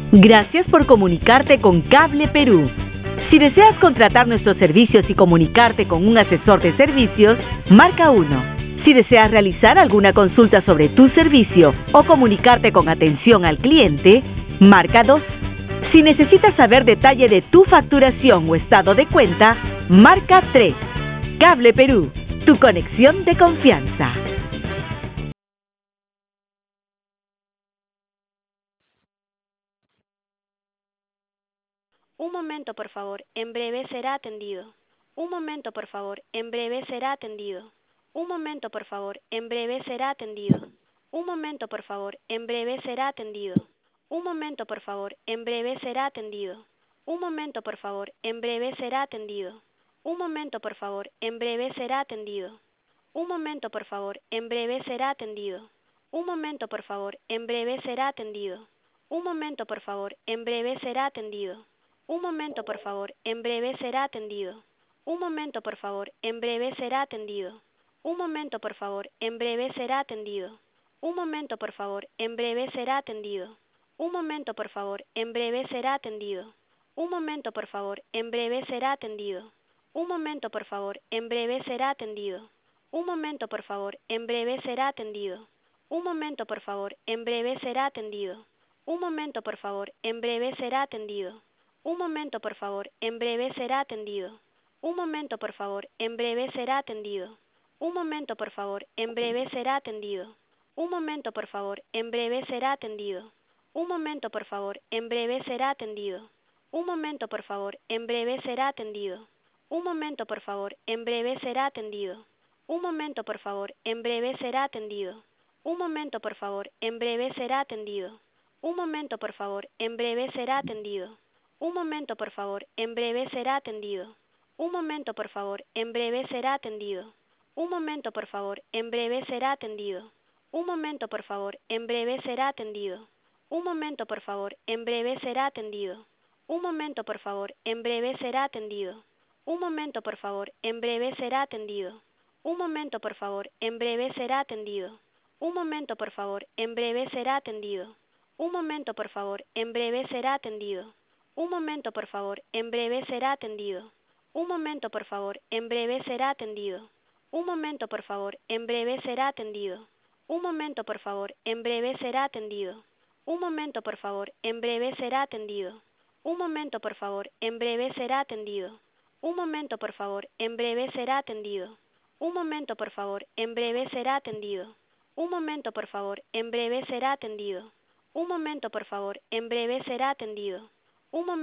Gracias por comunicarte con Cable Perú. Si deseas contratar nuestros servicios y comunicarte con un asesor de servicios, marca 1. Si deseas realizar alguna consulta sobre tu servicio o comunicarte con atención al cliente, marca 2. Si necesitas saber detalle de tu facturación o estado de cuenta, marca 3. Cable Perú, tu conexión de confianza. Un momento, por favor, en breve será atendido. Un momento, por favor, en breve será atendido. Un momento, por favor, en breve será atendido. Un momento, por favor, en breve será atendido. Un momento, por favor, en breve será atendido. Un momento, por favor, en breve será atendido. Un momento, por favor, en breve será atendido. Un momento, por favor, en breve será atendido. Un momento, por favor, en breve será atendido. Un momento, por favor, en breve será atendido. Un momento, por favor, en breve será atendido. Un momento, por favor, en breve será atendido. Un momento, por favor, en breve será atendido. Un momento, por favor, en breve será atendido. Un momento, por favor, en breve será atendido. Un momento, por favor, en breve será atendido. Un momento, por favor, en breve será atendido. Un momento, por favor, en breve será atendido. Un momento, por favor, en breve será atendido. Un momento, por favor, en breve será atendido. Un momento, por favor, en breve será atendido. Un momento, por favor, en breve será atendido. Un momento, por favor, en breve será atendido. Un momento, por favor, en breve será atendido. Un momento, por favor, en breve será atendido. Un momento, por favor, en breve será atendido. Un momento, por favor, en breve será atendido. Un momento, por favor, en breve será atendido. Un momento, por favor, en breve será atendido. Un momento, por favor, en breve será atendido. Un momento, por favor, en breve será atendido. Un momento, por favor, en breve será atendido. Un momento, por favor, en breve será atendido. Un momento, por favor, en breve será atendido. Un momento, por favor, en breve será atendido. Un momento, por favor, en breve será atendido. Un momento, por favor, en breve será atendido. Un momento, por favor, en breve será atendido. Un momento, por favor, en breve será atendido. Un momento, por favor, en breve será atendido. Un momento, por favor, en breve será atendido. Un momento, por favor, en breve será atendido. Un momento, por favor, en breve será atendido. Un momento, por favor, en breve será atendido. Un momento, por favor, en breve será atendido. Un momento, por favor, en breve será atendido. Un momento, por favor, en breve será atendido. Un momento, por favor, en breve será atendido. Un momento, por favor, en breve será atendido. Un momento, por favor, en breve será atendido. Un momento